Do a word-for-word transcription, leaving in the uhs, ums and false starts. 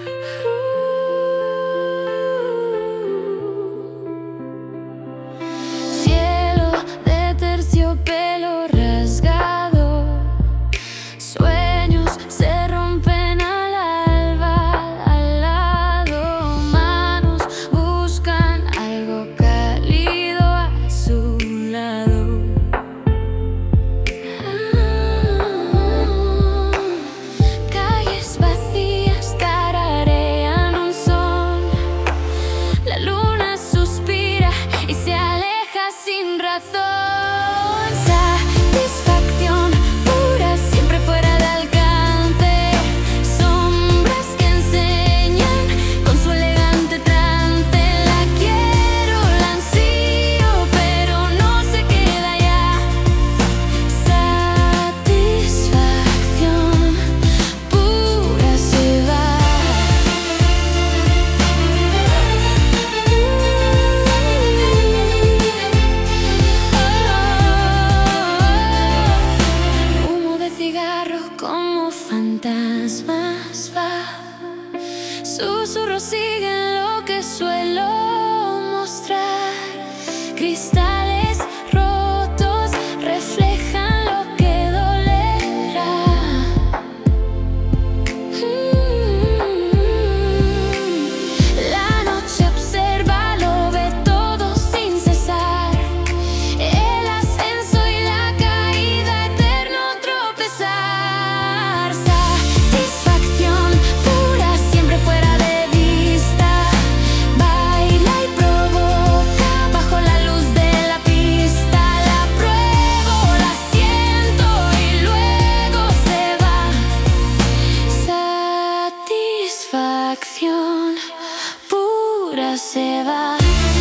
Cielo de terciopelo rasgado, sueños se rompen al alba, al lado, manos buscan algo cálido a su lado. Calles vacías tararean un son, la luna suspira y se aleja sin razón. Satisfacción pura, siempre fuera de alcance, sombras que enseñan con su elegante trance. La quiero, la ansío, pero no se queda ya. Satisfacción pura se va. Humo de cigarro como fantasmas va. Susurros siguen lo que suelo mostrar. Cristales rotos reflejan lo que dolerá. La noche observa, lo ve todo sin cesar. El ascenso y la caída, eterno tropezar. Satisfacción pura, siempre fuera de vista. Baila y provoca bajo la luz de la pista. La pruebo, la siento y luego se va. Satisfacción pura se va.